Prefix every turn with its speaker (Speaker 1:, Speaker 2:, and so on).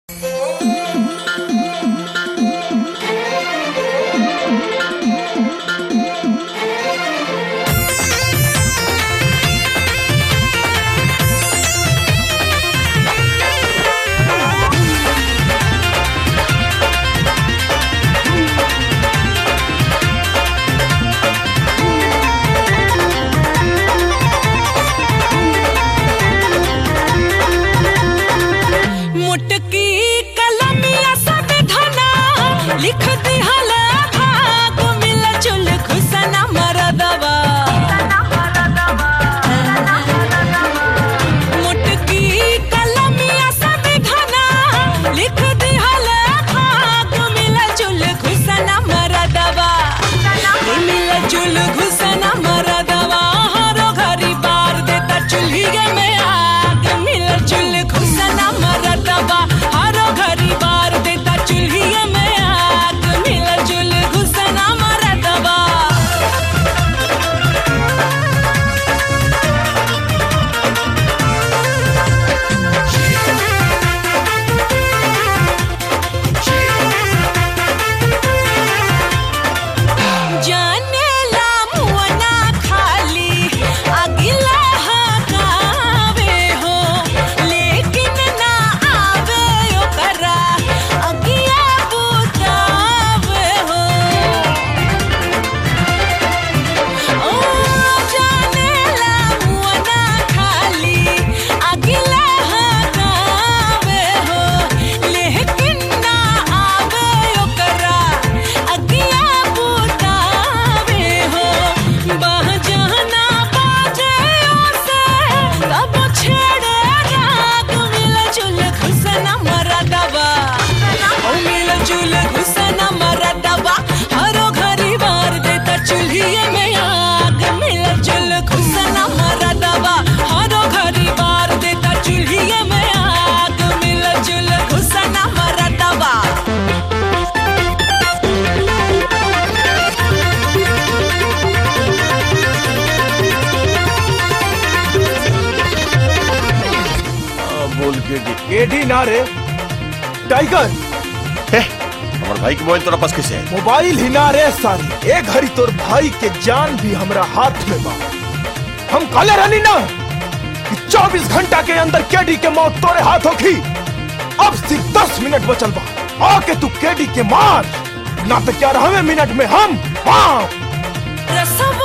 Speaker 1: लिख दिहल भाग मिल जुल खुसना मरदवा मुटकी कलमिया सब घना लिख दिहल भाग मिल जुल खुसना मरदवा मिल जुल खुसना मरदवा हरो घरी बार देता चूल्हे में आग मिल जुल खुसना मरदवा हरो घरी बार देता चूल्हे में
Speaker 2: केडी ना रे टाइगर
Speaker 3: हमारे भाई के मोबाइल तोरा पास कैसे है?
Speaker 2: मोबाइल ही ना रे सारी एक घड़ी तोर भाई के जान भी हमरा हाथ में बा। हम काले रहनी ना कि 24 घंटा के अंदर केडी के मौत तोरे हाथ होगी। अब सिर्फ 10 मिनट बचल बा आके तू केडी के मार ना तो क्या 11वें मिनट में हम